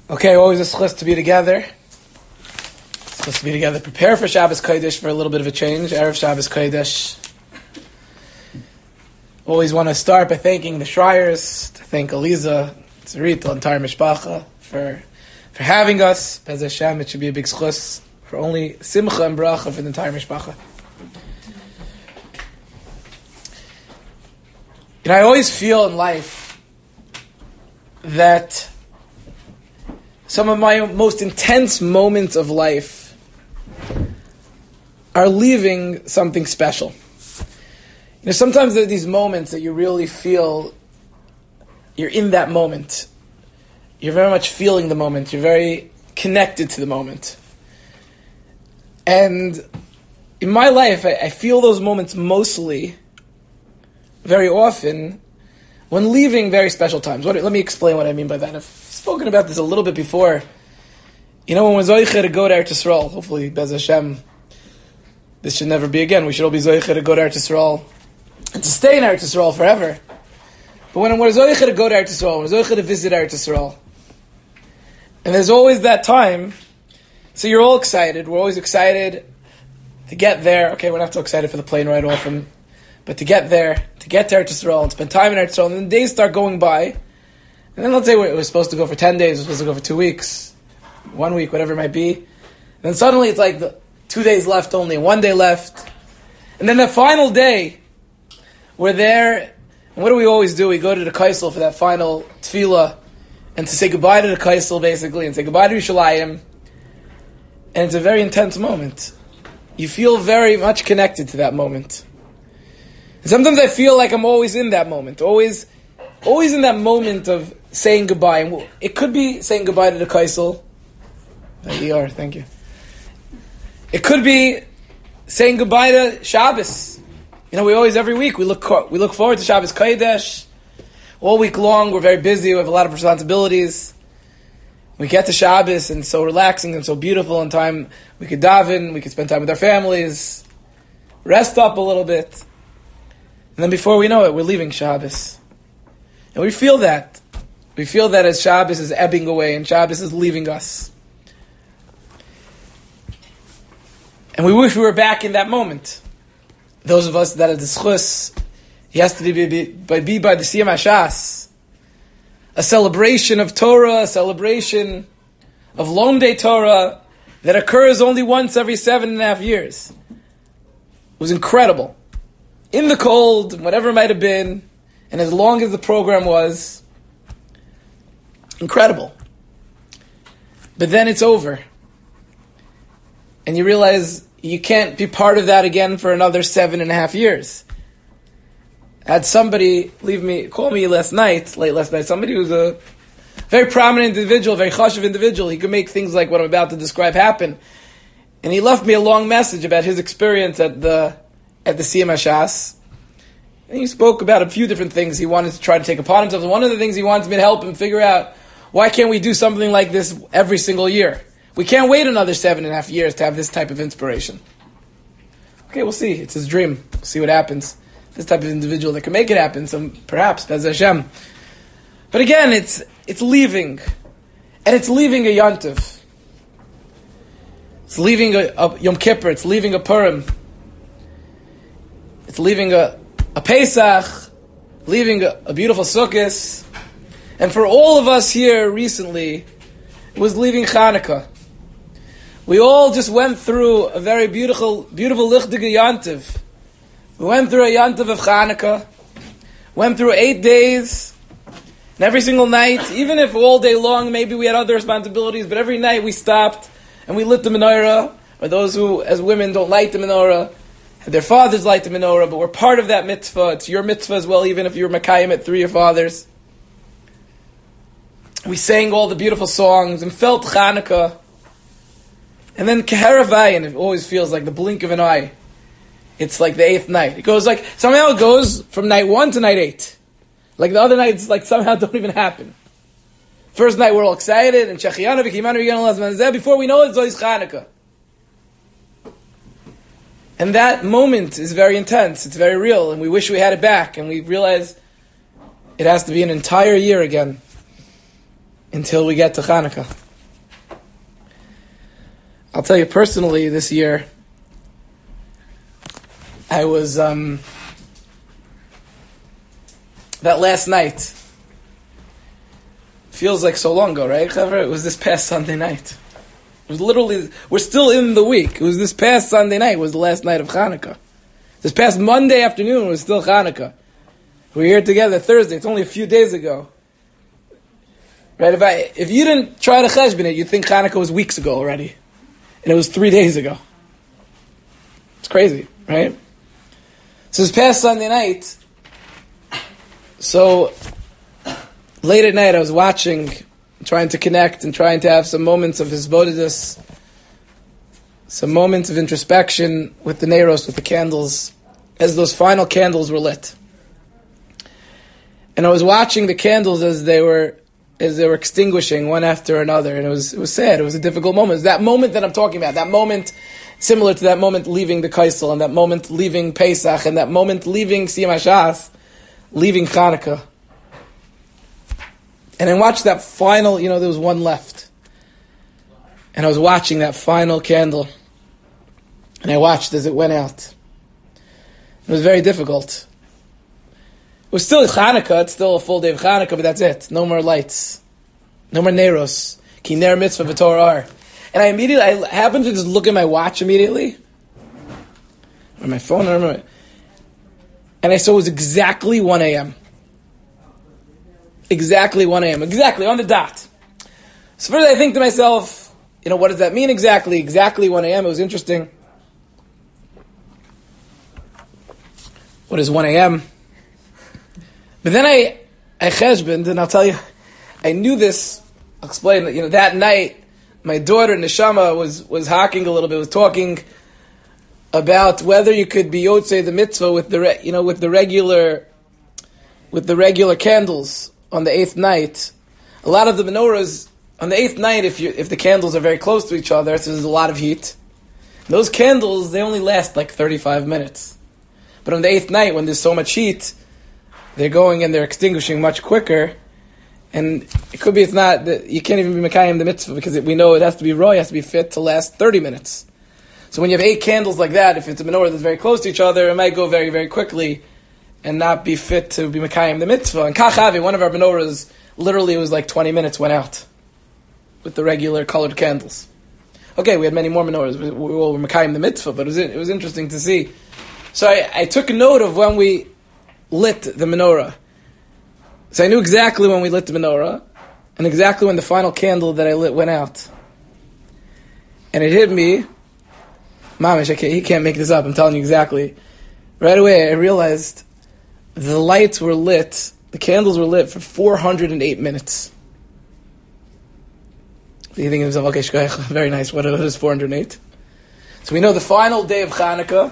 Okay, always a schus to be together. Supposed to be together. Prepare for Shabbos Kodesh for a little bit of a change. Erev Shabbos Kodesh. Always want to start by thanking the Schreiers, to thank Eliza, Tzarit, the entire Mishpacha for having us. Bez Hashem, it should be a big schus for only simcha and bracha for the entire Mishpacha. And I always feel in life that some of my most intense moments of life are leaving something special. You know, sometimes there are these moments that you really feel you're in that moment. You're very much feeling the moment. You're very connected to the moment. And in my life, I feel those moments mostly, very often, when leaving very special times. Let me explain what I mean by that. I've spoken about this a little bit before. You know, when we're zoiche to go to Eretz Yisrael, hopefully, Bez Hashem, this should never be again. We should all be zoiche to go to Eretz Yisrael and to stay in Eretz Yisrael forever. But when we're zoiche to go to Eretz Yisrael, we're zoiche to visit Eretz Yisrael, and there's always that time, so you're all excited. We're always excited to get there. Okay, we're not so excited for the plane ride often, but to get there, to get to Eretz Yisrael, and spend time in Eretz Yisrael, and then days start going by. And then let's say it was supposed to go for 10 days, it was supposed to go for 2 weeks, 1 week, whatever it might be. And then suddenly it's like 2 days left only, 1 day left. And then the final day, we're there, and what do we always do? We go to the Kaisel for that final tefillah, and to say goodbye to the Kaisel, basically, and say goodbye to Yerushalayim. And it's a very intense moment. You feel very much connected to that moment. And sometimes I feel like I'm always in that moment, always in that moment of saying goodbye. And it could be saying goodbye to the Kaisel. Thank you. It could be saying goodbye to Shabbos. You know, we always, every week, we look forward to Shabbos Kodesh. All week long, we're very busy, we have a lot of responsibilities. We get to Shabbos, and it's so relaxing and so beautiful, and time we could daven, we could spend time with our families, rest up a little bit. And then before we know it, we're leaving Shabbos. And we feel that. We feel that as Shabbos is ebbing away and Shabbos is leaving us. And we wish we were back in that moment. Those of us that are the schus, he has to be by the Siyam HaShas. A celebration of Torah, a celebration of Lomdei Torah that occurs only once every 7.5 years. It was incredible. In the cold, whatever it might have been, and as long as the program was, incredible. But then it's over. And you realize you can't be part of that again for another 7.5 years. I had somebody call me late last night, somebody who's a very prominent individual, very chashuv individual. He could make things like what I'm about to describe happen. And he left me a long message about his experience at the Siyam HaShas. And he spoke about a few different things he wanted to try to take upon himself. And one of the things he wanted me to help him figure out, why can't we do something like this every single year? We can't wait another 7.5 years to have this type of inspiration. Okay, we'll see. It's his dream. We'll see what happens. This type of individual that can make it happen, so perhaps, Bez Hashem. But again, it's leaving. And it's leaving a Yontif. It's leaving a Yom Kippur. It's leaving a Purim. It's leaving a Pesach, leaving a beautiful Sukkot. And for all of us here recently, it was leaving Chanukah. We all just went through a very beautiful Lichtige Yontiv. We went through a Yontiv of Chanukah, went through 8 days, and every single night, even if all day long maybe we had other responsibilities, but every night we stopped and we lit the menorah, or those who, as women, don't light the menorah, their fathers light the menorah, but we're part of that mitzvah. It's your mitzvah as well, even if you're Makayim it through your fathers. We sang all the beautiful songs and felt Chanukah. And then Keheravayin, it always feels like the blink of an eye. It's like the 8th night. It goes like, somehow it goes from night 1 to night 8. Like the other nights, like somehow don't even happen. First night we're all excited, and Shechiyanu v'kimanu v'yanu lazman, before we know it, it's Chanukah. And that moment is very intense, it's very real, and we wish we had it back, and we realize it has to be an entire year again. until we get to Hanukkah. I'll tell you personally, this year, I was, that last night, feels like so long ago, right, Chavra? It was this past Sunday night. It was literally, we're still in the week. It was this past Sunday night, was the last night of Hanukkah. This past Monday afternoon was still Hanukkah. We're here together Thursday. It's only a few days ago. Right? If you didn't try to cheshbon it, you'd think Hanukkah was weeks ago already. And it was 3 days ago. It's crazy, right? So this past Sunday night, so late at night I was watching, trying to connect and trying to have some moments of hisbodedus, some moments of introspection with the neiros, with the candles, as those final candles were lit. And I was watching the candles as they were extinguishing one after another, and it was sad. It was a difficult moment. It was that moment that I'm talking about, that moment similar to that moment leaving the Kaisel, and that moment leaving Pesach, and that moment leaving Siyam HaShas, leaving Chanukah. And I watched that final, there was one left. And I was watching that final candle. And I watched as it went out. It was very difficult. It was still Chanukah, it's still a full day of Chanukah, but that's it. No more lights. No more Neros. Ki ner mitzvah v'torah ar. And I happened to just look at my watch immediately. Or my phone, I don't remember. And I saw it was exactly 1 a.m. Exactly 1 a.m. Exactly, on the dot. So first I think to myself, what does that mean exactly? Exactly 1 a.m. It was interesting. What is 1 a.m.? But then I cheshboned, and I'll tell you, I knew this. I'll explain that, that night, my daughter, Neshama, was hawking a little bit, was talking about whether you could be yotzei the mitzvah with the regular candles on the 8th night. A lot of the menorahs, on the 8th night, if the candles are very close to each other, so there's a lot of heat, those candles, they only last like 35 minutes. But on the 8th night, when there's so much heat, they're going and they're extinguishing much quicker. And it could be it's not, that you can't even be Mekayim the mitzvah, because we know it has to be raw, it has to be fit to last 30 minutes. So when you have 8 candles like that, if it's a menorah that's very close to each other, it might go very, very quickly and not be fit to be Mekayim the mitzvah. And Kachavi, one of our menorahs, literally it was like 20 minutes went out with the regular colored candles. Okay, we had many more menorahs. We were Mekayim the mitzvah, but it was interesting to see. So I took a note of when we lit the menorah. So I knew exactly when we lit the menorah, and exactly when the final candle that I lit went out. And it hit me, Mamish, he can't make this up, I'm telling you exactly. Right away I realized the lights were lit, the candles were lit for 408 minutes. So you think to yourself, okay, shkoyach, very nice, what is 408? So we know the final day of Chanukah,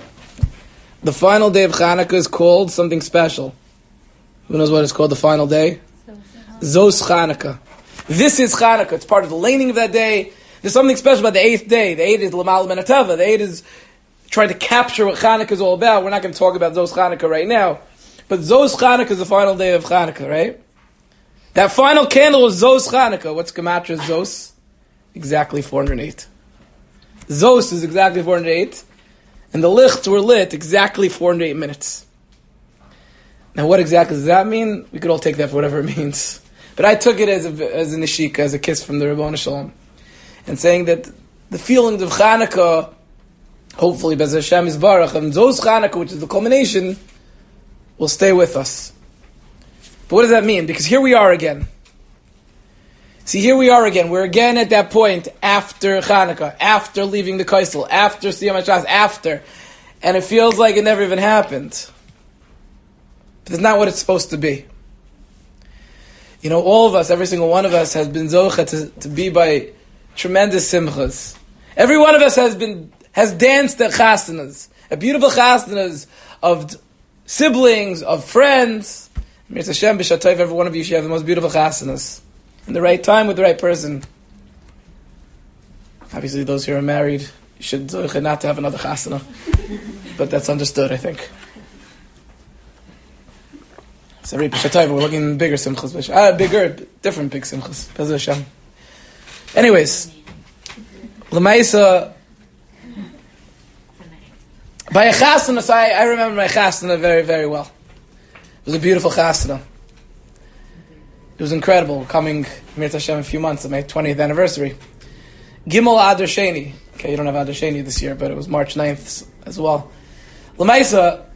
is called something special. Who knows what it's called, the final day? Zos Chanukah. This is Chanukah. It's part of the laning of that day. There's something special about the 8th day. The 8th is L'mal Ben Atava. The 8th is trying to capture what Chanukah is all about. We're not going to talk about Zos Chanukah right now. But Zos Chanukah is the final day of Chanukah, right? That final candle is Zos Chanukah. What's Gematria Zos? Exactly 408. Zos is exactly 408. And the lichts were lit exactly 408 minutes. Now, what exactly does that mean? We could all take that for whatever it means. But I took it as a nishika, as a kiss from the Ribono Shel Olam, and saying that the feelings of Chanukah, hopefully, Bez Hashem Yisbarach, and Zos Chanukah, which is the culmination, will stay with us. But what does that mean? Because here we are again. See, here we are again. We're again at that point after Chanukah, after leaving the Kaisel, after Siyam HaShas, after. And it feels like it never even happened. But it's not what it's supposed to be. All of us, every single one of us has been zocha to be by tremendous simchas. Every one of us has danced at chasanas, at beautiful chasanas of siblings, of friends. Mirz Hashem b'shatayv, every one of you should have the most beautiful chasanas. In the right time with the right person. Obviously, those who are married should zocha not to have another chasana. But that's understood, I think. So we're looking bigger simchas. Different big simchas. Bezos Hashem. Anyways, L'maisa, by a chasana, so I remember my chasana very, very well. It was a beautiful chasana. It was incredible, coming Mir Hashem in a few months, on my 20th anniversary. Gimel Adar Sheni. Okay, you don't have Adar Sheni this year, but it was March 9th as well. L'maisa,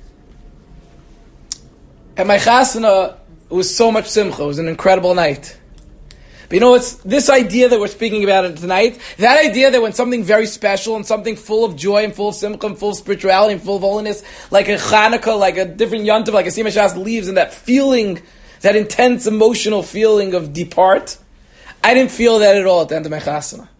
at my chasana, it was so much simcha. It was an incredible night. But you know, it's this idea that we're speaking about tonight, that idea that when something very special and something full of joy and full of simcha and full of spirituality and full of holiness, like a Chanukah, like a different Yontiv, like a Sima Shas leaves, and that feeling, that intense emotional feeling of depart, I didn't feel that at all at the end of my chasana.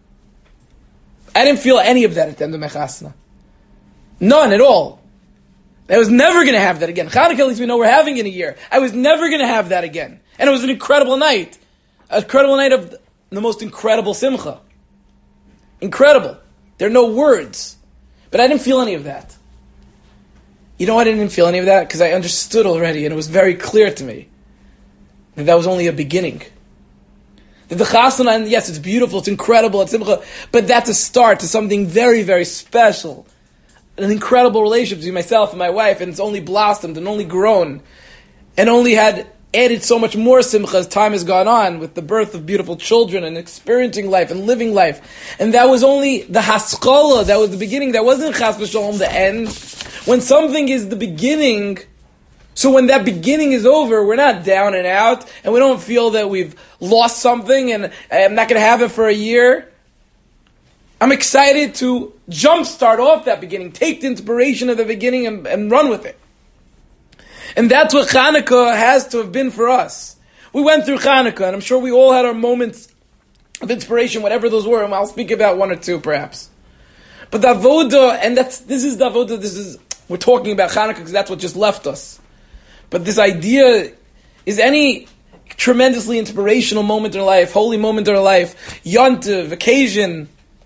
I didn't feel any of that at the end of my chasana. None at all. I was never going to have that again. Chanukah, at least we know we're having in a year. I was never going to have that again. And it was an incredible night. An incredible night of the most incredible simcha. Incredible. There are no words. But I didn't feel any of that. You know why I didn't feel any of that? Because I understood already, and it was very clear to me that was only a beginning. That the chasana, and yes, it's beautiful, it's incredible, it's simcha, but that's a start to something very, very special. An incredible relationship between myself and my wife, and it's only blossomed and only grown, and only had added so much more simcha as time has gone on, with the birth of beautiful children and experiencing life and living life. And that was only the haskalah, that was the beginning, that wasn't chas v'shalom, the end. When something is the beginning, so when that beginning is over, we're not down and out, and we don't feel that we've lost something, and I'm not going to have it for a year. I'm excited to jumpstart off that beginning, take the inspiration of the beginning and run with it. And that's what Chanukah has to have been for us. We went through Chanukah, and I'm sure we all had our moments of inspiration, whatever those were, and I'll speak about one or two perhaps. But the avoda, and this is the avoda, we're talking about Chanukah because that's what just left us. But this idea is any tremendously inspirational moment in our life, holy moment in our life, yontiv, occasion,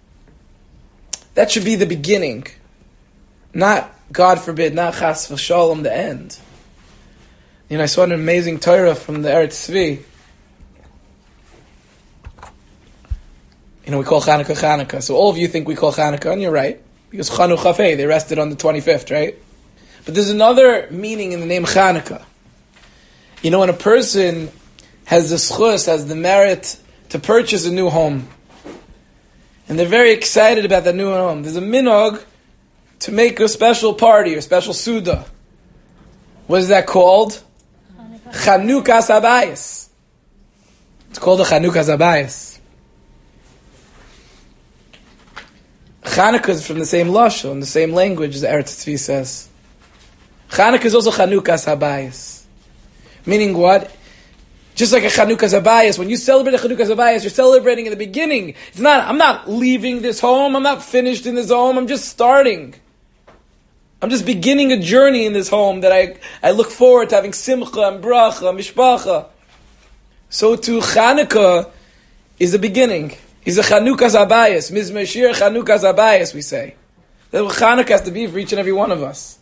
that should be the beginning. Not, God forbid, not chas v'shalom, the end. You know, I saw an amazing Torah from the Eretz Tzvi. You know, we call Chanukah Chanukah. So all of you think we call Chanukah, and you're right. Because Chanu Chafei, they rested on the 25th, right? But there's another meaning in the name Chanukah. You know, when a person has the schus, has the merit to purchase a new home, and they're very excited about that new home, there's a minog to make a special party, or special suda. What is that called? Chanukas Habayis. It's called a Chanukas Habayis. Chanukah is from the same lashon, the same language as Eretz Tzvi says. Chanukah is also Chanukas Habayis. Meaning what? Just like a Chanukas Habayis, when you celebrate a Chanukas Habayis, you're celebrating in the beginning. It's not, I'm not leaving this home, I'm not finished in this home, I'm just starting. I'm just beginning a journey in this home that I look forward to having simcha and bracha, mishpacha. So to Chanukah is a beginning. Is a Chanukas Habayis. Mizmor Shir Chanukas Habayis, we say. That's what Chanukah has to be for each and every one of us.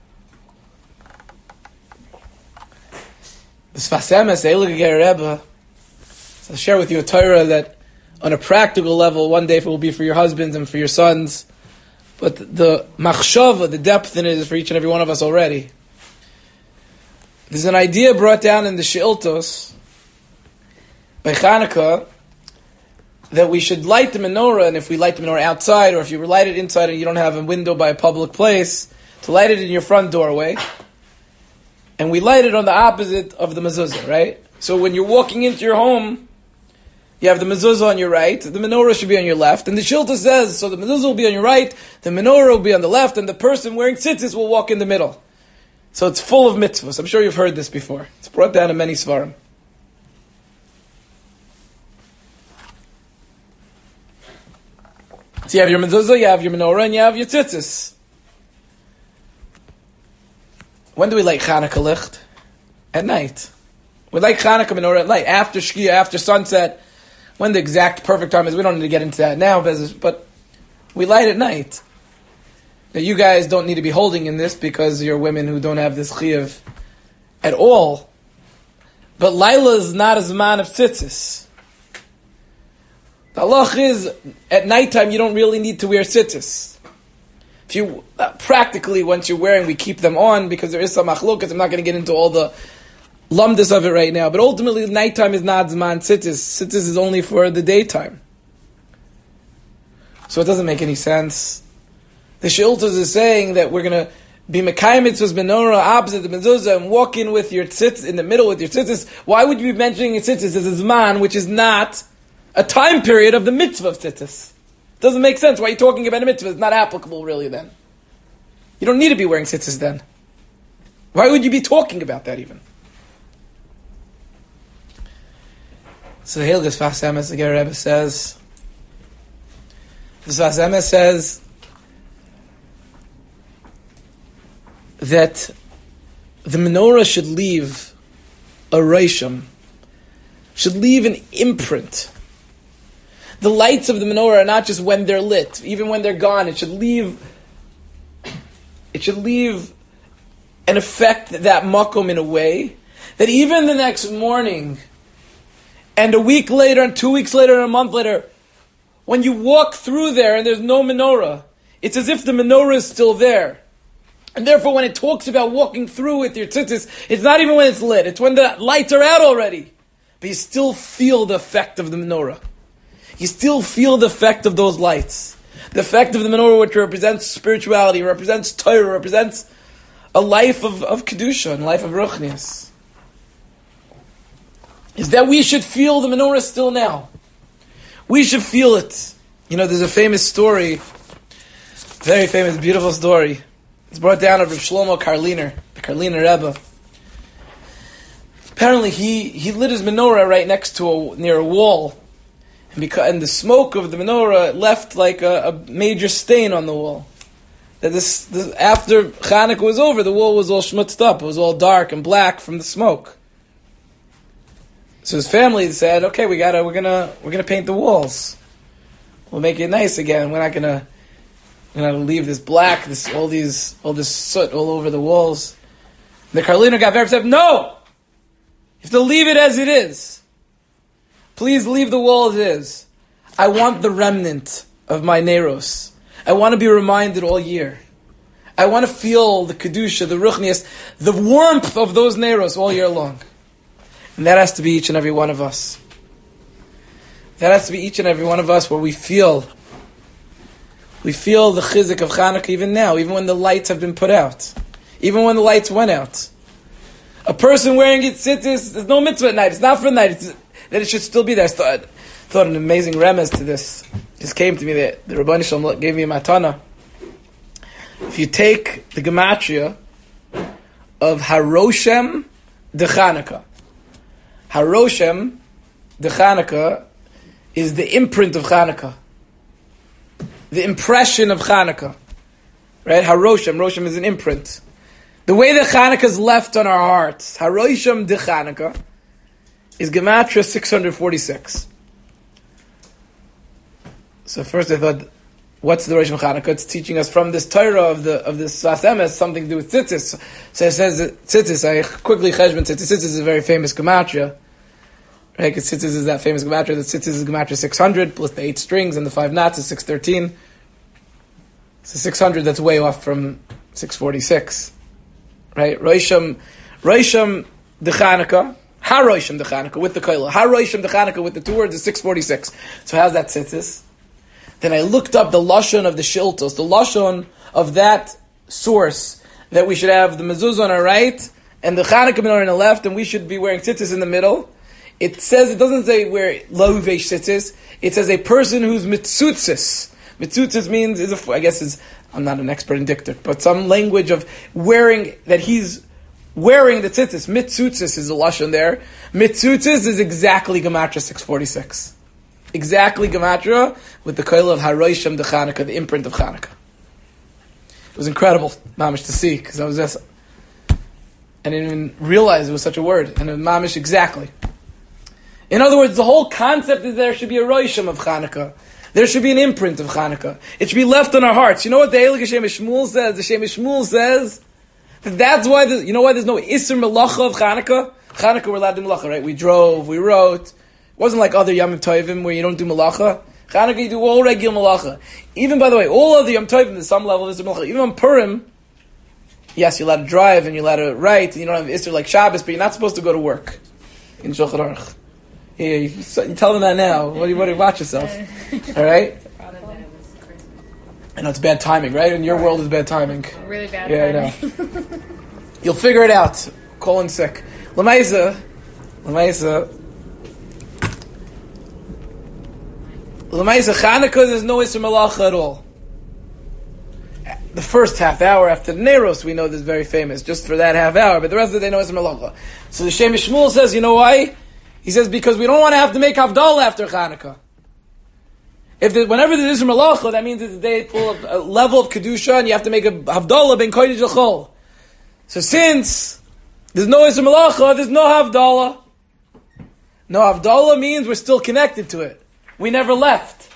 The Sfas Emes, the Eilig Rebbe, I'll share with you a Torah that on a practical level, one day it will be for your husbands and for your sons, but the machshava, the depth in it is for each and every one of us already. There's an idea brought down in the She'iltos by Chanukah that we should light the menorah, and if we light the menorah outside, or if you light it inside and you don't have a window by a public place, to light it in your front doorway. And we light it on the opposite of the mezuzah, right? So when you're walking into your home, you have the mezuzah on your right, the menorah should be on your left, and the Shilta says, so the mezuzah will be on your right, the menorah will be on the left, and the person wearing tzitzis will walk in the middle. So it's full of mitzvahs. I'm sure you've heard this before. It's brought down in many svarim. So you have your mezuzah, you have your menorah, and you have your tzitzis. When do we light Chanukah licht? At night. We light Chanukah menorah at night, after Shkia, after sunset. When the exact perfect time is, we don't need to get into that now, but we light at night. Now you guys don't need to be holding in this because you're women who don't have this chiyuv at all. But Laila is not a Zman of tzitzis. The halach is, at nighttime, you don't really need to wear tzitzis. If you, practically, once you're wearing, we keep them on, because there is some machlokas. I'm not going to get into all the lumdus of it right now. But ultimately, nighttime is not Zman tzitzis. Tzitzis is only for the daytime. So it doesn't make any sense. The Shiltas is saying that we're going to be Mekayim mitzvahs menorah opposite the mezuzah and walk in with your tzitz in the middle with your tzitzis. Why would you be mentioning your tzitzis as a Zman, which is not a time period of the mitzvah of tzitzis? Doesn't make sense. Why are you talking about a mitzvah? It's not applicable really then. You don't need to be wearing tzitzis then. Why would you be talking about that even? So the Hilgis Sfas Emes, the Ger Rebbe says, the Sfas Emes says that the menorah should leave a reishim, should leave an imprint. The lights of the menorah are not just when they're lit, even when they're gone. It should leave an effect, that makom, in a way that even the next morning, and a week later, and 2 weeks later, and a month later, when you walk through there and there's no menorah, it's as if the menorah is still there. And therefore, when it talks about walking through with your tzitzis, it's not even when it's lit. It's when the lights are out already. But you still feel the effect of the menorah. You still feel the effect of those lights. The effect of the menorah, which represents spirituality, represents Torah, represents a life of Kedusha, and life of Ruchnias. Is that we should feel the menorah still now. We should feel it. You know, there's a famous story, very famous, beautiful story. It's brought down of Rav Shlomo Karliner, the Karliner Rebbe. Apparently, he lit his menorah right next to near a wall, and the smoke of the menorah left like a major stain on the wall. That this after Chanukah was over, the wall was all schmutzed up. It was all dark and black from the smoke. So his family said, "Okay, we're gonna paint the walls. We'll make it nice again. We're not gonna leave this black, all this soot all over the walls." The Karliner got very upset. No! You have to leave it as it is. Please leave the wall as it is. I want the remnant of my Neiros. I want to be reminded all year. I want to feel the Kedusha, the Ruchnias, the warmth of those Neiros all year long. And that has to be each and every one of us. That has to be each and every one of us, where we feel the chizik of Chanukah even now, even when the lights have been put out, even when the lights went out. A person wearing it tzitzis, there's no mitzvah at night. It's not for night. That it should still be there. I thought an amazing remez to this just came to me. That the Rabban Shalom gave me a matana. If you take the gematria of Haroshem de Chanukah, Haroshem de Chanukah is the imprint of Chanukah, the impression of Chanukah, right? Roshem is an imprint. The way that Chanukah is left on our hearts, Haroshem de Chanukah, is Gematria 646. So first I thought, what's the Rosh Chanukah? It's teaching us from this Torah of this Sfas Emes something to do with tzitzis. So it says that tzitzis, I quickly cheshbon tzitzis. Tzitzis is a very famous Gematria. Right? Because tzitzis is that famous Gematria. The tzitzis is Gematria 600, plus the 8 strings and the 5 knots is 613. So 600, that's way off from 646. Right? Rosham de Chanukah, Harosham de Chanukah with the koila. Harosham de Chanukah with the 2 words is 646. So how's that tzitzis? Then I looked up the lashon of the shiltos, the lashon of that source, that we should have the mezuzah on our right and the Chanukah menorah on the left, and we should be wearing tzitzis in the middle. It says, it doesn't say wear lovesh tzitzis. It says a person who's mitzutzis. Mitzutzis means, I'm not an expert in diktuk, but some language of wearing, that he's wearing the tzitzis. Mitzutzis is the lashon there. Mitzutzis is exactly Gematria 646. Exactly Gematria with the koil of Harosham de Chanukah, the imprint of Chanukah. It was incredible, mamish, to see, because I didn't even realize it was such a word, and it was mamish exactly. In other words, the whole concept is there should be a Rosham of Chanukah. There should be an imprint of Chanukah. It should be left on our hearts. You know what the Eilig Hashem Shmuel says? The Shem Shmuel says that that's why, you know why there's no Isser Melacha of Chanukah? Chanukah we're allowed to do malacha, right? We drove, we wrote. It wasn't like other Yom Tovim where you don't do malacha. Chanukah you do all regular malacha. Even, by the way, all of the Yom Tovim, there's some level of Isser malacha. Even on Purim, yes, you're allowed to drive and you're allowed to write and you don't have Isser like Shabbos, but you're not supposed to go to work in Shulchan Aruch. Yeah, you tell them that now. What do you watch yourself? All right? I know it's bad timing, right? In your world, it's bad timing. Really bad timing. I know. You'll figure it out. Call in sick. Lamaisa, Chanukah, there's no Isser Malacha at all. The first half hour after the Neiros, we know this is very famous, just for that half hour, but the rest of the day, no Isser Malacha. So the Shem Shmuel says, you know why? He says, because we don't want to have to make Havdalah after Chanukah. Whenever there's Isser Malacha, that means it's a day full of a level of Kedusha, and you have to make a Havdalah ben Kodesh L'chol. So since there's no Isser Malacha, there's no Havdalah. No Havdalah means we're still connected to it. We never left.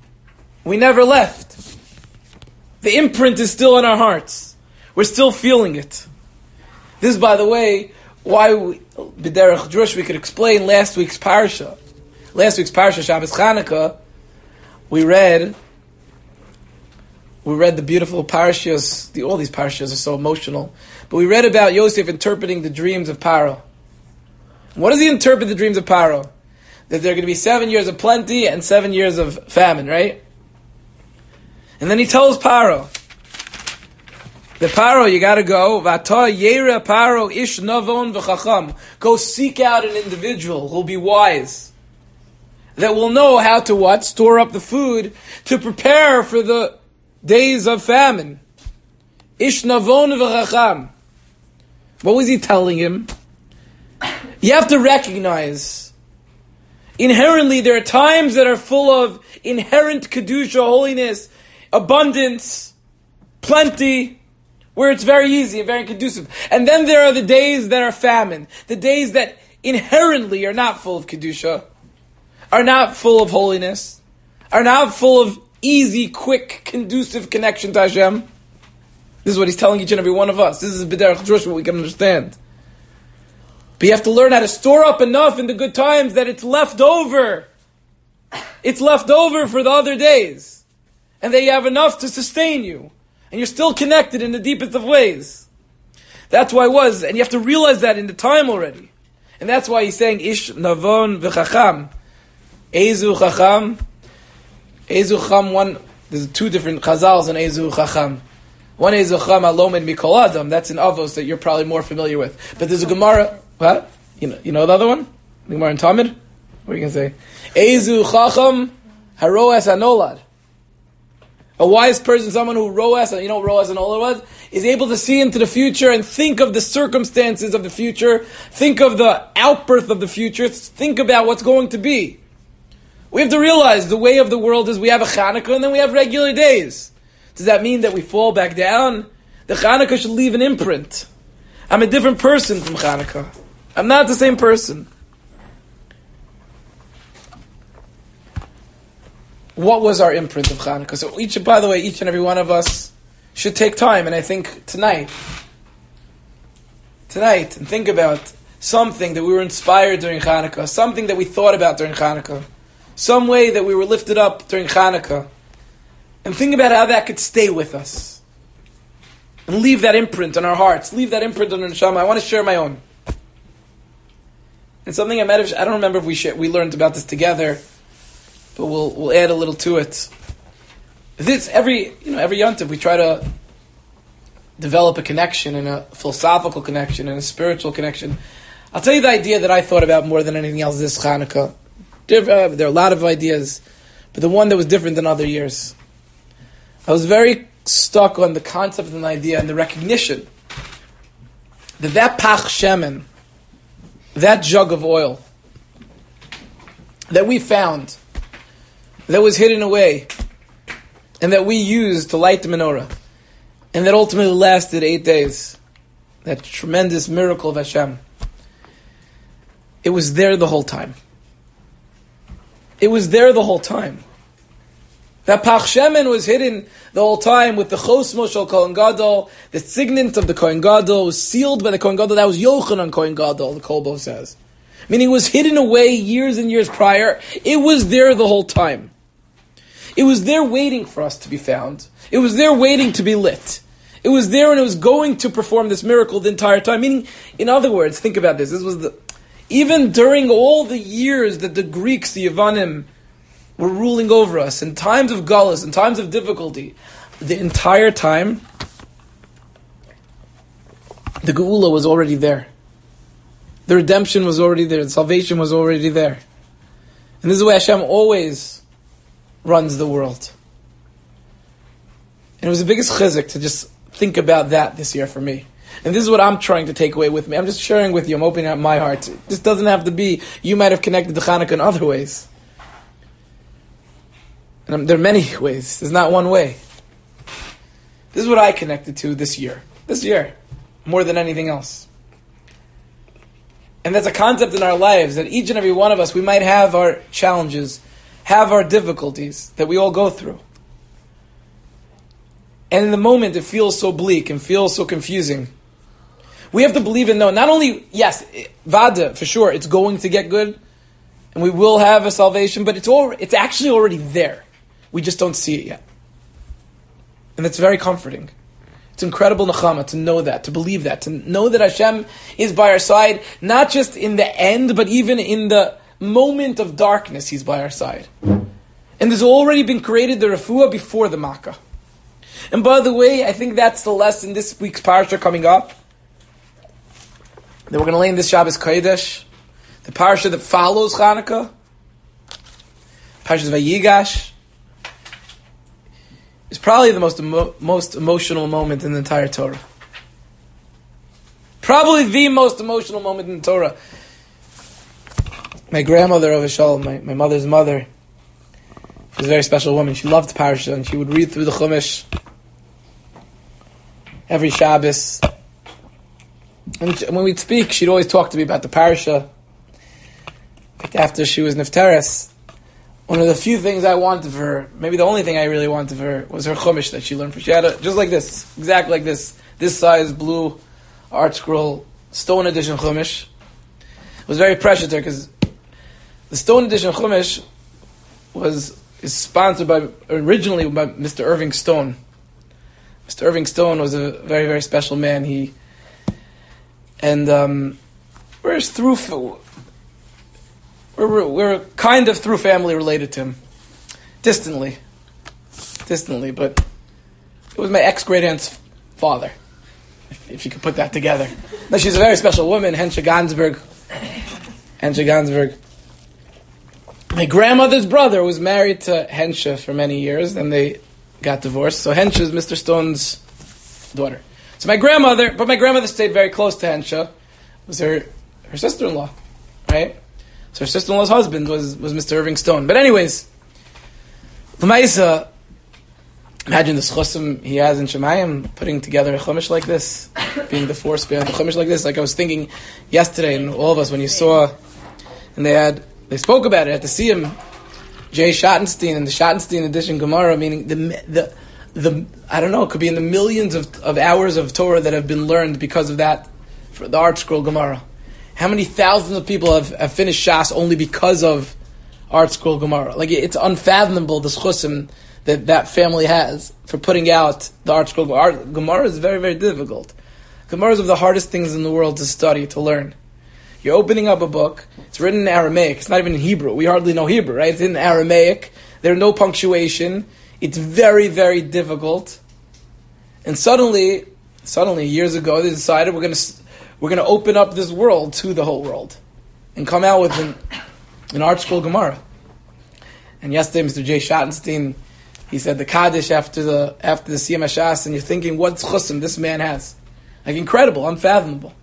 The imprint is still in our hearts. We're still feeling it. This, by the way, why B'derech Drush we could explain last week's parsha. Last week's parsha, Shabbos Chanukah, we read the beautiful parshas. All these parshas are so emotional. But we read about Yosef interpreting the dreams of Paro. What does he interpret the dreams of Paro? That there are going to be 7 years of plenty and 7 years of famine, right? And then he tells Paro, the Paro, you got to go. V'ata yera Paro ish navon v'chacham. Go seek out an individual who'll be wise, that will know how to what? Store up the food to prepare for the days of famine. Ish navon v'chacham. What was he telling him? You have to recognize, inherently there are times that are full of inherent Kedusha, holiness, abundance, plenty, where it's very easy and very conducive. And then there are the days that are famine, the days that inherently are not full of Kedusha, are not full of holiness, are not full of easy, quick, conducive connection to Hashem. This is what he's telling each and every one of us. This is B'derech Drush, what we can understand. But you have to learn how to store up enough in the good times that it's left over. It's left over for the other days. And that you have enough to sustain you. And you're still connected in the deepest of ways. That's why it was. And you have to realize that in the time already. And that's why he's saying, Ish navon v'chacham. Ezu chacham. Ezu chacham, one, there's two different chazals in Ezu chacham. One is Chacham Alomed Mikol Adam. That's in Avos that you're probably more familiar with. But there's a Gemara. What? You know the other one? The Gemara in Talmud? What are you going to say? Ezu Chacham Haroas Anolad. A wise person, someone who Roas, you know what Roas Anolad was? Is able to see into the future and think of the circumstances of the future. Think of the outbirth of the future. Think about what's going to be. We have to realize the way of the world is we have a Chanukah and then we have regular days. Does that mean that we fall back down? The Chanukah should leave an imprint. I'm a different person from Chanukah. I'm not the same person. What was our imprint of Chanukah? So by the way, each and every one of us should take time, and I think tonight, and think about something that we were inspired during Chanukah, something that we thought about during Chanukah, some way that we were lifted up during Chanukah. And think about how that could stay with us. And leave that imprint on our hearts. Leave that imprint on our neshama. I want to share my own. And something I don't remember if we learned about this together, but we'll add a little to it. Every yontif we try to develop a connection, and a philosophical connection, and a spiritual connection. I'll tell you the idea that I thought about more than anything else this Chanukah. There are a lot of ideas, but the one that was different than other years. I was very stuck on the concept and the idea and the recognition that pach shemen, that jug of oil that we found, that was hidden away, and that we used to light the menorah, and that ultimately lasted 8 days, that tremendous miracle of Hashem, it was there the whole time. It was there the whole time. That Pach Shemen was hidden the whole time with the Chosmo Shel Kohen Gadol, the signet of the Kohen Gadol was sealed by the Kohen Gadol. That was Yochanan Kohen Gadol, the Kolbo says. Meaning it was hidden away years and years prior. It was there the whole time. It was there waiting for us to be found. It was there waiting to be lit. It was there and it was going to perform this miracle the entire time. Meaning, in other words, think about this. Even during all the years that the Greeks, the Yevanim, were ruling over us, in times of galus, in times of difficulty, the entire time, the Geula was already there. The redemption was already there. The salvation was already there. And this is the way Hashem always runs the world. And it was the biggest chizuk to just think about that this year for me. And this is what I'm trying to take away with me. I'm just sharing with you. I'm opening up my heart. This doesn't have to be, you might have connected to Hanukkah in other ways. And there are many ways. There's not one way. This is what I connected to this year. This year. More than anything else. And that's a concept in our lives that each and every one of us, we might have our challenges, have our difficulties that we all go through. And in the moment, it feels so bleak and feels so confusing. We have to believe and know, not only, yes, Vada, for sure, it's going to get good, and we will have a salvation, but it's actually already there. We just don't see it yet. And that's very comforting. It's incredible nechama to know that, to believe that, to know that Hashem is by our side, not just in the end, but even in the moment of darkness, He's by our side. And there's already been created the refuah before the makkah. And by the way, I think that's the lesson this week's parasha coming up. That we're going to lay in this Shabbos Kodesh. The parasha that follows Chanukah. Parashat Vayigash. Is probably the most emotional moment in the entire Torah. Probably the most emotional moment in the Torah. My grandmother, Ova Shalom, my mother's mother, she was a very special woman. She loved parasha and she would read through the Chumash every Shabbos. And when we'd speak, she'd always talk to me about the parasha. In fact, after she was Nifteres, one of the few things I wanted for her, maybe the only thing I really wanted for her, was her Chumash that she learned. She had just like this, exactly like this size blue art scroll stone edition Chumash. It was very precious to her because the stone edition Chumash is sponsored originally by Mr. Irving Stone. Mr. Irving Stone was a very, very special man. We're kind of through family related to him. Distantly, but it was my ex-great-aunt's father, if you could put that together. Now, she's a very special woman, Hensha Gansberg. My grandmother's brother was married to Hensha for many years, then they got divorced. So Hensha is Mr. Stone's daughter. So my grandmother stayed very close to Hensha. It was her sister-in-law, right? So her sister-in-law's husband was Mr. Irving Stone. But anyways, L'maisa, imagine the schusim he has in Shemayim, putting together a chumash like this, being the force behind the chumash like this. Like I was thinking yesterday, and all of us, when you saw, and they spoke about it at the Siyum, Jay Schottenstein and the Schottenstein edition Gemara, meaning the I don't know, it could be in the millions of hours of Torah that have been learned because of that, for the Art Scroll Gemara. How many thousands of people have finished Shas only because of Art Scroll Gemara? Like, it's unfathomable, the schusim that family has for putting out the Art Scroll Gemara. Gemara is very, very difficult. Gemara is one of the hardest things in the world to study, to learn. You're opening up a book, it's written in Aramaic, it's not even in Hebrew. We hardly know Hebrew, right? It's in Aramaic, there's no punctuation, it's very, very difficult. And suddenly, years ago, they decided we're going to open up this world to the whole world and come out with an Art Scroll Gemara. And yesterday, Mr. Jay Schottenstein, he said the Kaddish after the Siyam HaShas, and you're thinking, what chusim this man has? Like, incredible, unfathomable.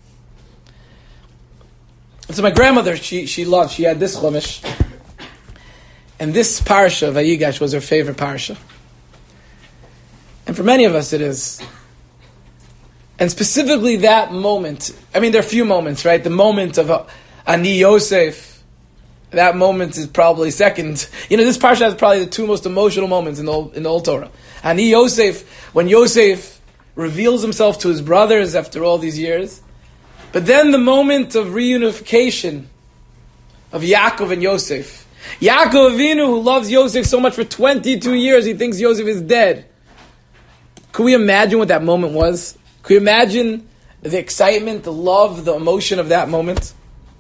And so my grandmother, she had this chumash, and this parasha, Vayigash, was her favorite parasha. And for many of us, it is. And specifically that moment, I mean, there are a few moments, right? The moment of Ani Yosef, that moment is probably second. This parsha has probably the two most emotional moments in the Old Torah. And Yosef, when Yosef reveals himself to his brothers after all these years, but then the moment of reunification of Yaakov and Yosef. Yaakov Avinu, who loves Yosef so much for 22 years, he thinks Yosef is dead. Could we imagine what that moment was? Could we imagine the excitement, the love, the emotion of that moment?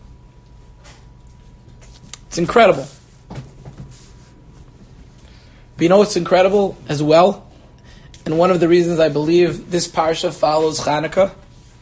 It's incredible. But you know what's incredible as well? And one of the reasons I believe this parsha follows Chanukah.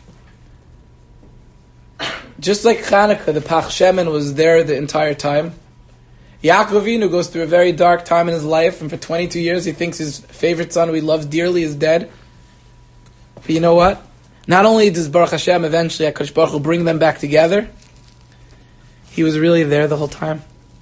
Just like Chanukah, the Pach Shemen was there the entire time. Yaakov Avinu goes through a very dark time in his life, and for 22 years he thinks his favorite son, who he loves dearly, is dead. But you know what? Not only does Baruch Hashem eventually HaKadosh Baruch Hu bring them back together, he was really there the whole time.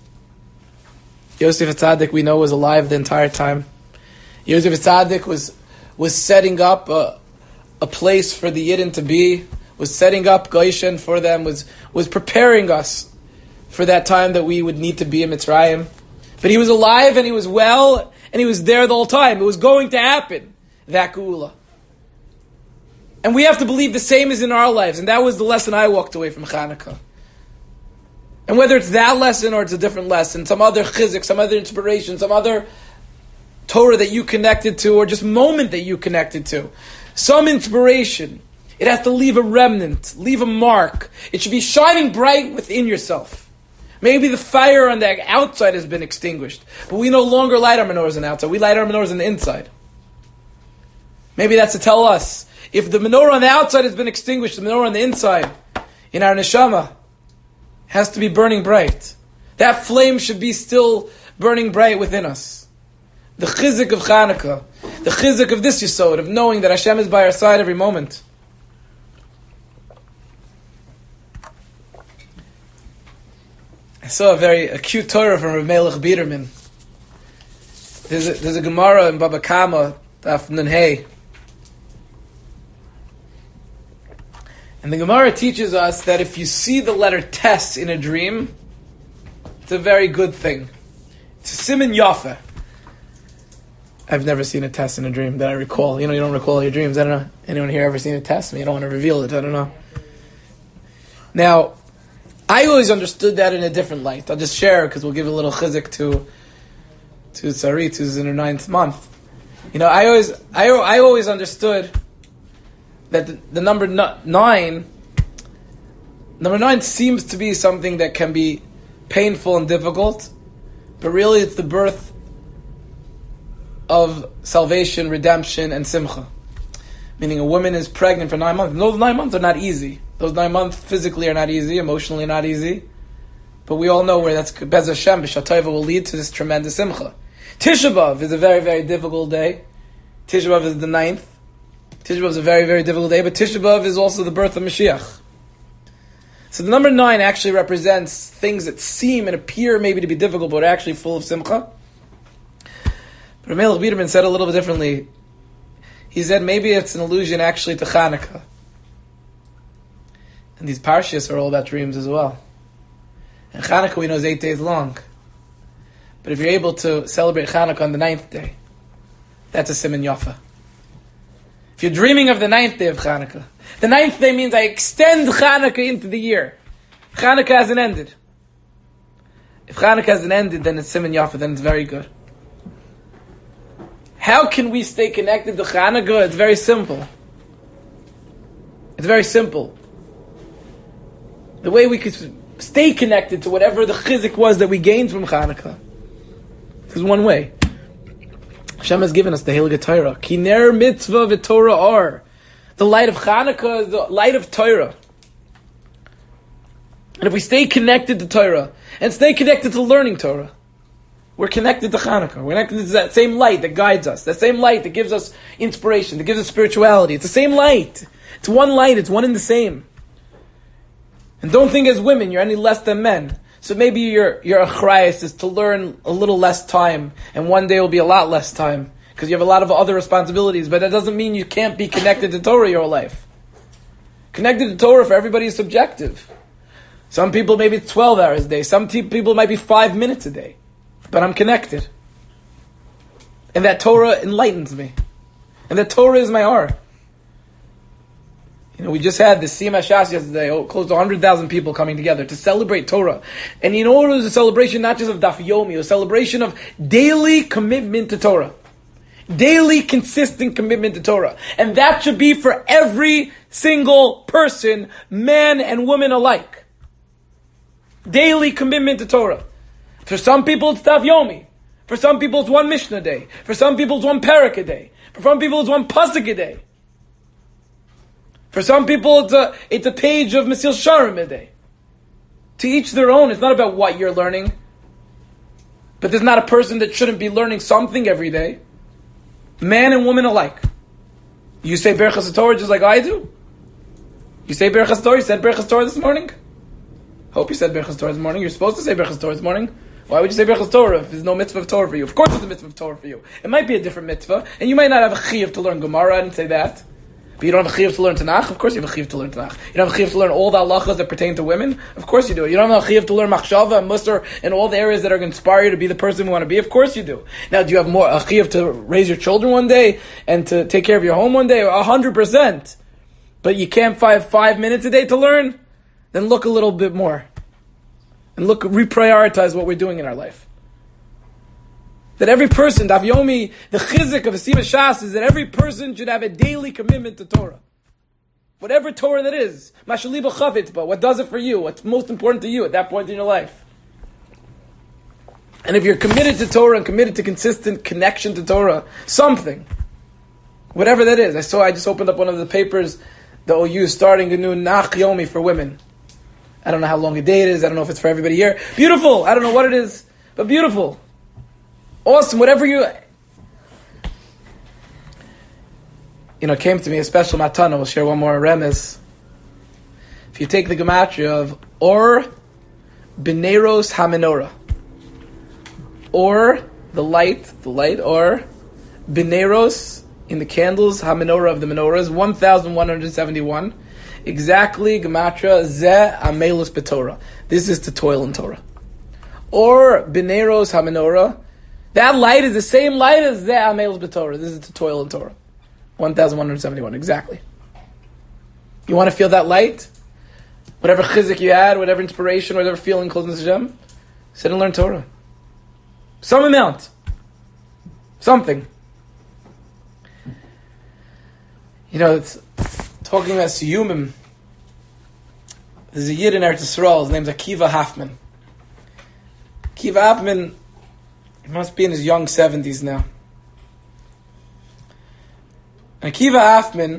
Yosef Tzaddik, we know, was alive the entire time. Yosef Tzaddik was setting up a place for the Yidden to be, was setting up Goshen for them, was preparing us for that time that we would need to be in Mitzrayim. But he was alive and he was well and he was there the whole time. It was going to happen, that Geula. And we have to believe the same is in our lives. And that was the lesson I walked away from Chanukah. And whether it's that lesson or it's a different lesson, some other chizuk, some other inspiration, some other Torah that you connected to, or just moment that you connected to, some inspiration, it has to leave a remnant, leave a mark. It should be shining bright within yourself. Maybe the fire on the outside has been extinguished, but we no longer light our menorahs on the outside. We light our menorahs on the inside. Maybe that's to tell us, if the menorah on the outside has been extinguished, the menorah on the inside, in our neshama, has to be burning bright. That flame should be still burning bright within us. The chizuk of Chanukah, the chizuk of this yesod, of knowing that Hashem is by our side every moment. I saw a very acute Torah from Rav Melech Biderman. There's a Gemara in Baba Kama, Daf Nun Hey. And the Gemara teaches us that if you see the letter Tes in a dream, it's a very good thing. It's a siman yafa. I've never seen a Tes in a dream that I recall. You don't recall your dreams. I don't know. Anyone here ever seen a Tes? You don't want to reveal it. I don't know. Now, I always understood that in a different light. I'll just share because we'll give a little chizuk to Sarit, who's in her 9th month. I always understood that the number 9 seems to be something that can be painful and difficult, but really it's the birth of salvation, redemption, and simcha. Meaning a woman is pregnant for 9 months. And those 9 months are not easy. Those 9 months physically are not easy, emotionally not easy. But we all know where that's Bez Hashem, B'Shatayva will lead to this tremendous simcha. Tisha B'Av is a very, very difficult day. Tisha B'Av is the 9th. Tisha B'Av is a very, very difficult day, but Tisha B'Av is also the birth of Mashiach. So the number 9 actually represents things that seem and appear maybe to be difficult, but are actually full of simcha. But Rav Melech Biderman said a little bit differently. He said maybe it's an allusion actually to Chanukah. And these parshas are all about dreams as well. And Chanukah we know is 8 days long. But if you're able to celebrate Chanukah on the 9th day, that's a siman yafa. If you're dreaming of the 9th day of Chanukah, the 9th day means I extend Chanukah into the year. Chanukah hasn't ended. If Chanukah hasn't ended, then it's siman yafa, then it's very good. How can we stay connected to Chanukah? It's very simple. It's very simple. The way we could stay connected to whatever the chizik was that we gained from Chanukah is one way. Hashem has given us the Heilige Torah. Kiner mitzvah v'Torah ar. The light of Chanukah is the light of Torah. And if we stay connected to Torah and stay connected to learning Torah, we're connected to Chanukah. We're connected to that same light that guides us. That same light that gives us inspiration, that gives us spirituality. It's the same light. It's one light. It's one and the same. And don't think as women you're any less than men. So maybe your achrayus is to learn a little less time, and one day will be a lot less time because you have a lot of other responsibilities. But that doesn't mean you can't be connected to Torah your whole life. Connected to Torah for everybody is subjective. Some people maybe 12 hours a day. Some people might be 5 minutes a day. But I'm connected. And that Torah enlightens me. And that Torah is my heart. We just had the Siyum HaShas yesterday, close to 100,000 people coming together to celebrate Torah. And it was a celebration not just of Daf Yomi, it was a celebration of daily commitment to Torah. Daily, consistent commitment to Torah. And that should be for every single person, man and woman alike. Daily commitment to Torah. For some people it's Daf Yomi. For some people it's one Mishnah a day. For some people it's one Parak a day. For some people it's one Pasuk a day. For some people, it's a page of Mesil Sharim a day. To each their own. It's not about what you're learning. But there's not a person that shouldn't be learning something every day. Man and woman alike. You say Berachas Torah just like I do? You say Berachas Torah? You said Berachas Torah this morning? Hope you said Berachas Torah this morning. You're supposed to say Berachas Torah this morning. Why would you say Berachas Torah if there's no mitzvah of Torah for you? Of course there's a mitzvah of Torah for you. It might be a different mitzvah. And you might not have a chiyuv to learn Gemara. I didn't say that. But you don't have a chiyuv to learn Tanakh? Of course you have a chiyuv to learn Tanakh. You don't have a chiyuv to learn all the halachas that pertain to women? Of course you do. You don't have a chiyuv to learn Machshava and Musar and all the areas that are going to inspire you to be the person you want to be? Of course you do. Now, do you have more a chiyuv to raise your children one day and to take care of your home one day? 100%. But you can't find 5 minutes a day to learn? Then look a little bit more. And reprioritize what we're doing in our life. That every person, Daf Yomi, the chizik of a Siyum HaShas is that every person should have a daily commitment to Torah. Whatever Torah that is. Mashaliba chavit, but what does it for you? What's most important to you at that point in your life? And if you're committed to Torah and committed to consistent connection to Torah, something, whatever that is. I just opened up one of the papers, the OU is starting a new Nach Yomi for women. I don't know how long a day it is. I don't know if it's for everybody here. Beautiful. I don't know what it is, but beautiful. Awesome, whatever it came to me a special matana. We'll share one more remes. If you take the gematria of Or B'neiros HaMenorah, Or the light, or B'neiros in the candles HaMenorah of the menorahs, 1,171. Exactly, gematria Zeh Amelus B'Torah. This is to toil in Torah. Or B'neiros HaMenorah. That light is the same light as the Amelus B'Torah. This is to toil in Torah. 1,171, exactly. You want to feel that light? Whatever chizik you had, whatever inspiration, whatever feeling closeness to Hashem, sit and learn Torah. Some amount. Something. It's talking about Siyumim. There's a Yid in Eretz Yisrael, his name's Akiva Hoffman. Akiva Hoffman, he must be in his young 70s now. And Akiva Hoffman,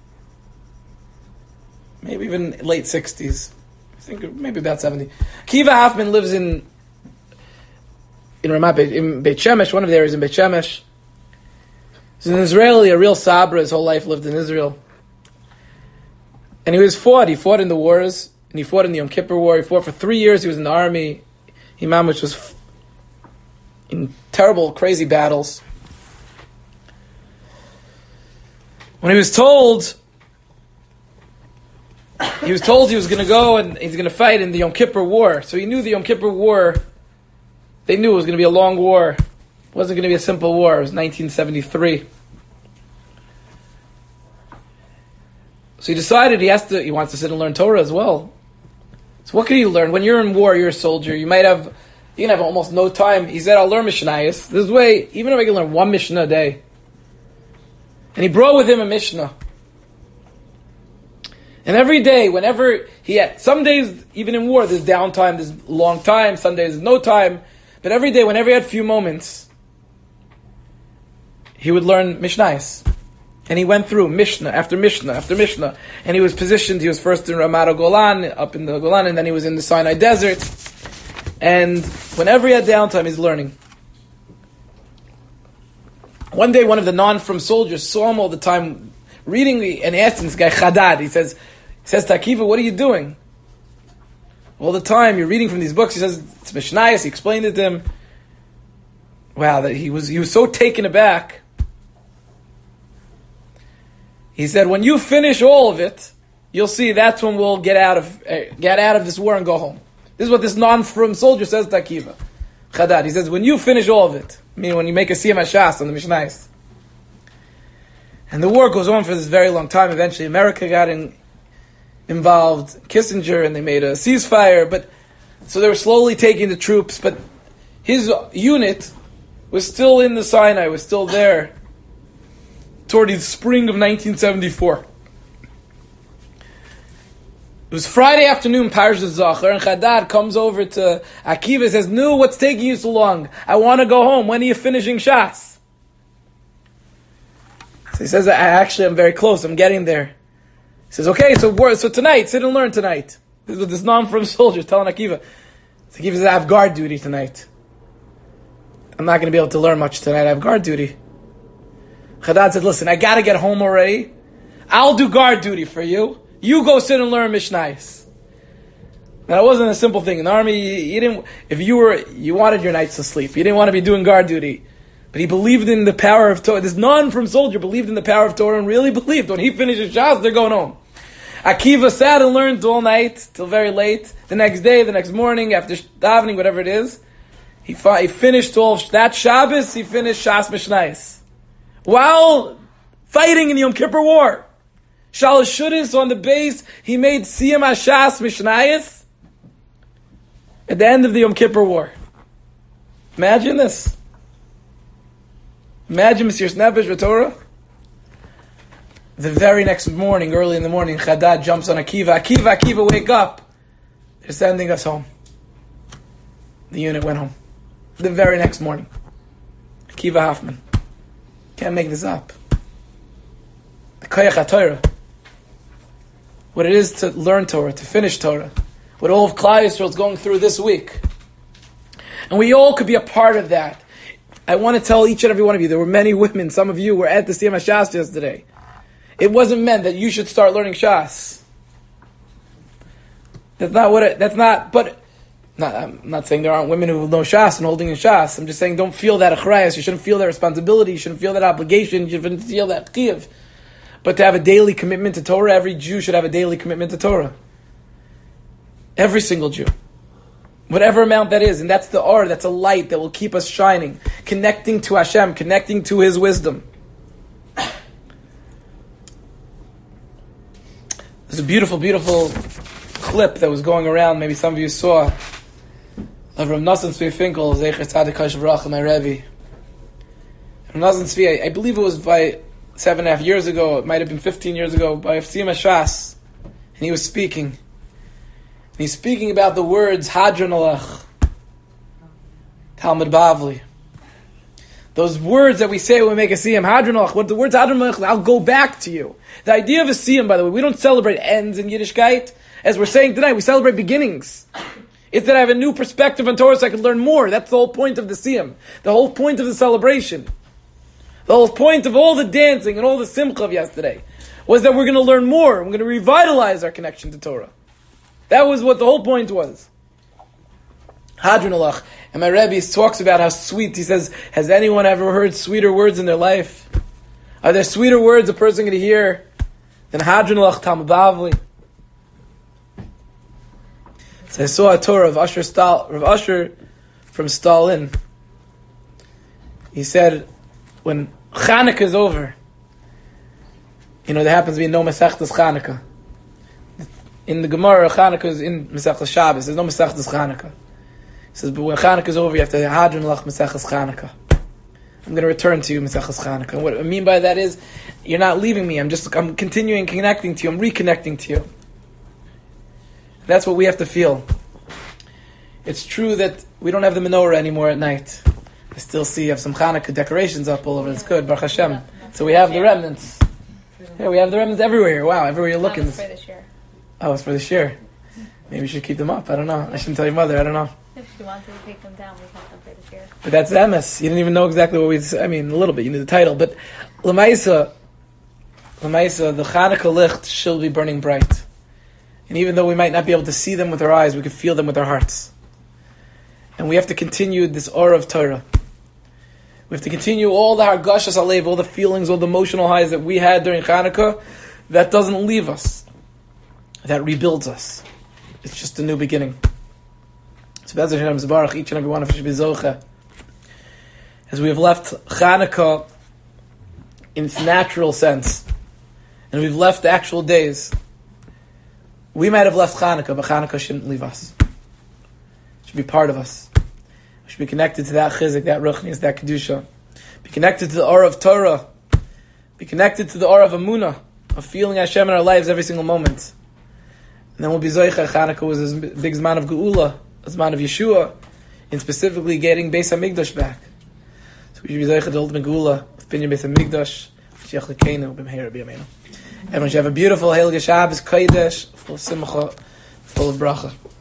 maybe even late 60s. I think maybe about 70. Akiva Hoffman lives in Ramat, in Beit Shemesh, one of the areas in Beit Shemesh. He's an Israeli, a real Sabra, his whole life lived in Israel. And he fought in the wars, and he fought in the Yom Kippur War. He fought for 3 years, he was in the army. Which was in terrible, crazy battles. When he was told he was going to go and he's going to fight in the Yom Kippur War. So he knew the Yom Kippur War, they knew it was going to be a long war. It wasn't going to be a simple war. It was 1973. So he decided he wants to sit and learn Torah as well. So what can you learn? When you're in war, you're a soldier. You can have almost no time. He said, I'll learn Mishnayos. This way, even if I can learn one Mishnah a day. And he brought with him a Mishnah. And every day, whenever he had, some days, even in war, there's downtime, there's long time, some days there's no time. But every day, whenever he had a few moments, he would learn Mishnayos. And he went through Mishnah after Mishnah after Mishnah. And he was positioned, he was first in Ramat Golan, up in the Golan, and then he was in the Sinai Desert. And whenever he had downtime, he's learning. One day, one of the non-from soldiers saw him all the time reading, and he asked him, this guy Chadad, he says to Akiva, what are you doing? All the time, you're reading from these books. He says, it's Mishnayos. He explained it to him. Wow, that he was so taken aback. He said, when you finish all of it, you'll see that's when we'll get out of this war and go home. This is what this non-frum soldier says to Akiva. Chadad, he says, when you finish all of it, meaning when you make a Siyam HaShas on the Mishnayos, and the war goes on for this very long time, eventually America got involved, Kissinger, and they made a ceasefire, so they were slowly taking the troops, but his unit was still in the Sinai, was still there toward the spring of 1974. It was Friday afternoon, Parashat Zachor, and Chadad comes over to Akiva and says, "No, what's taking you so long? I want to go home. When are you finishing Shas?" So he says, I'm very close. I'm getting there. He says, "Okay, so tonight, sit and learn tonight." This is what this non-from soldier is telling Akiva. So Akiva says, "I have guard duty tonight. I'm not going to be able to learn much tonight. I have guard duty." Chadad said, "Listen, I got to get home already. I'll do guard duty for you. You go sit and learn Mishnayos." Now, it wasn't a simple thing. In the army, you wanted your nights to sleep. You didn't want to be doing guard duty. But he believed in the power of Torah. This non-from soldier believed in the power of Torah and really believed when he finishes Shas, they're going home. Akiva sat and learned all night, till very late. The next day, the next morning, after davening, whatever it is, he finished all that Shabbos, he finished Shas Mishnayos. While fighting in the Yom Kippur War. Shalosh Shudas on the base, he made Siyam HaShas Mishnayos at the end of the Yom Kippur War. Imagine this. Imagine Mesiras Nefesh v'Torah. The very next morning, early in the morning, Chadad jumps on Akiva. Akiva, wake up. They're sending us home. The unit went home. The very next morning. Akiva Hoffman. Can't make this up. The Koyach HaTorah. What it is to learn Torah, to finish Torah. What all of Klal Yisrael is going through this week. And we all could be a part of that. I want to tell each and every one of you, there were many women, some of you were at the Siyam HaShas yesterday. It wasn't meant that you should start learning Shas. I'm not saying there aren't women who know Shas and holding in Shas. I'm just saying don't feel that achrayas. You shouldn't feel that responsibility. You shouldn't feel that obligation. You shouldn't feel that chiyuv. But to have a daily commitment to Torah, every Jew should have a daily commitment to Torah. Every single Jew. Whatever amount that is. And that's the or, that's a light that will keep us shining. Connecting to Hashem, connecting to His wisdom. There's a beautiful, beautiful clip that was going around, maybe some of you saw, of Rav Nosson Tzvi Finkel, Zecher Tzadik Hashem V'Racham, my Rebbe. Rav Nosson Tzvi, I believe it was by 7.5 years ago, it might have been 15 years ago, by Siyam HaShas, and he was speaking. And he's speaking about the words Hadron Alech, Talmud Bavli. Those words that we say when we make a Siyam, Hadron Alech, what the words Hadron Alech, I'll go back to you. The idea of a Siyam, by the way, we don't celebrate ends in Yiddishkeit. As we're saying tonight, we celebrate beginnings. It's that I have a new perspective on Torah so I can learn more. That's the whole point of the Siyam. The whole point of the celebration. The whole point of all the dancing and all the simcha of yesterday was that we're going to learn more. We're going to revitalize our connection to Torah. That was what the whole point was. Hadron Alech. And my Rebbe talks about how sweet, he says, has anyone ever heard sweeter words in their life? Are there sweeter words a person can hear than Hadron Alech Talmud Bavli? So I saw a Torah of Rav Usher from Stalin. He said, when Chanukah is over, there happens to be no Masechtas Chanukah. In the Gemara, Chanukah is in Masechtas Shabbos. There's no Masechtas Chanukah. He says, but when Chanukah is over, you have to Hadron Alech Masechtas Chanukah. I'm going to return to you, Masechtas Chanukah. And what I mean by that is, you're not leaving me. I'm continuing connecting to you. I'm reconnecting to you. That's what we have to feel. It's true that we don't have the menorah anymore at night. I still see you have some Chanukah decorations up all over. It's good, Baruch Hashem. So we have the remnants. Yeah, we have the remnants everywhere. Wow, everywhere you're looking. It's for this year. Oh, it's for this year. Maybe you should keep them up. I don't know. I shouldn't tell your mother. I don't know. If she wants to take them down, we have them for this year. But that's emes. You didn't even know exactly what a little bit. You knew the title. But L'maisa, the Chanukah licht shall be burning bright. And even though we might not be able to see them with our eyes, we can feel them with our hearts. And we have to continue this aura of Torah. We have to continue all the hargashas alev, all the feelings, all the emotional highs that we had during Chanukah. That doesn't leave us. that rebuilds us. It's just a new beginning. So Be'ez Hashem Zbarach, each and every one of us should be zocheh. As we have left Chanukah in its natural sense, and we've left the actual days, we might have left Chanukah, but Chanukah shouldn't leave us. It should be part of us. We should be connected to that chizuk, that ruchnius, that kedusha. Be connected to the aura of Torah. Be connected to the aura of Amunah, of feeling Hashem in our lives every single moment. And then we'll be zoicha. Chanukah was a big zman of Geula, a zman of Yeshua, and specifically getting Beis HaMikdash back. So we should be zoicha to the ultimate Geula, with Binyan Beis HaMikdash, Mashiach L'keinu, b'mheira b'yameinu. Everyone should have a beautiful Heilige Shabbos, Kodesh, full of simcha, full of bracha.